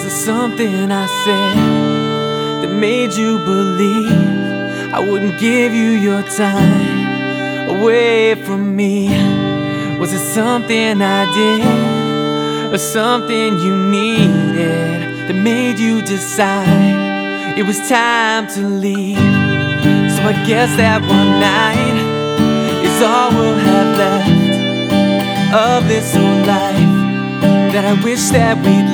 Was it something I said that made you believe I wouldn't give you your time away from me? Was it something I did or something you needed that made you decide it was time to leave? So I guess that one night is all we'll have left of this old life that I wish that we'd